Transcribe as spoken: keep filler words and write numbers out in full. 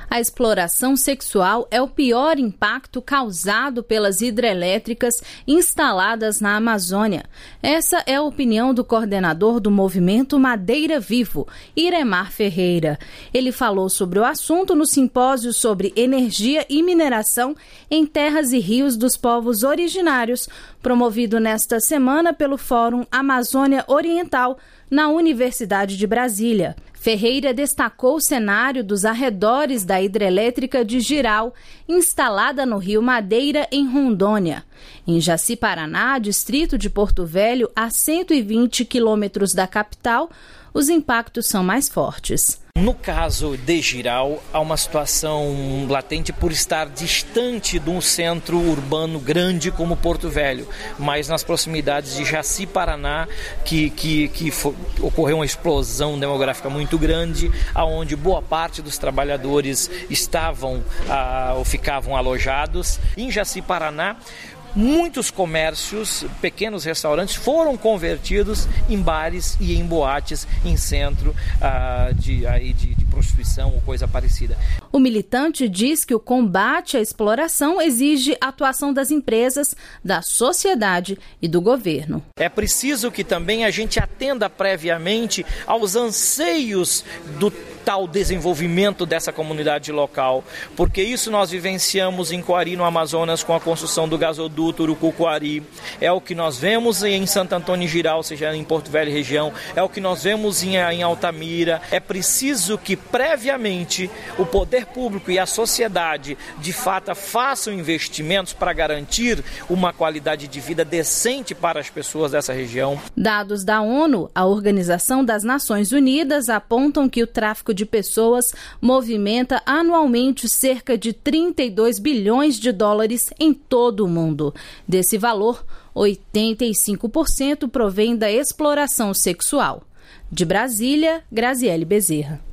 A exploração sexual é o pior impacto causado pelas hidrelétricas instaladas na Amazônia. Essa é a opinião do coordenador do movimento Madeira Vivo, Iremar Ferreira. Ele falou sobre o assunto no simpósio sobre energia e mineração em terras e rios dos povos originários, promovido nesta semana pelo Fórum Amazônia Oriental, na Universidade de Brasília. Ferreira destacou o cenário dos arredores da hidrelétrica de Jirau, instalada no Rio Madeira, em Rondônia. Em Jaci-Paraná, distrito de Porto Velho, a cento e vinte quilômetros da capital, os impactos são mais fortes. No caso de Jirau, há uma situação latente por estar distante de um centro urbano grande como Porto Velho, mas nas proximidades de Jaci-Paraná, que, que, que foi, ocorreu uma explosão demográfica muito grande, onde boa parte dos trabalhadores estavam ah, ou ficavam alojados. Em Jaci-Paraná, muitos comércios, pequenos restaurantes foram convertidos em bares e em boates em centro uh, de, aí de, de prostituição ou coisa parecida. O militante diz que o combate à exploração exige a atuação das empresas, da sociedade e do governo. É preciso que também a gente atenda previamente aos anseios do tal desenvolvimento dessa comunidade local, porque isso nós vivenciamos em Coari, no Amazonas, com a construção do gasoduto Urucu-Coari, é o que nós vemos em Santo Antônio e Jirau, ou seja, em Porto Velho região, é o que nós vemos em, em Altamira. É preciso que previamente o poder público e a sociedade de fato façam investimentos para garantir uma qualidade de vida decente para as pessoas dessa região. Dados da ONU, a Organização das Nações Unidas, apontam que o tráfico de pessoas movimenta anualmente cerca de trinta e dois bilhões de dólares em todo o mundo. Desse valor, oitenta e cinco por cento provém da exploração sexual. De Brasília, Graziele Bezerra.